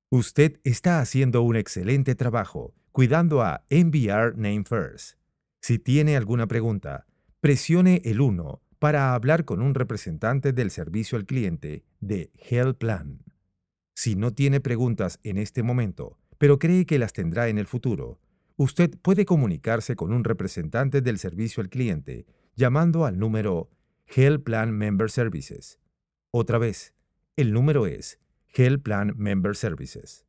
Usted está haciendo un excelente trabajo cuidando a NVR Name First. Si tiene alguna pregunta, presione el 1 para hablar con un representante del servicio al cliente de HealthPlan. Si no tiene preguntas en este momento, pero cree que las tendrá en el futuro, usted puede comunicarse con un representante del servicio al cliente llamando al número HealthPlan Member Services. Otra vez, el número es HealthPlan Member Services.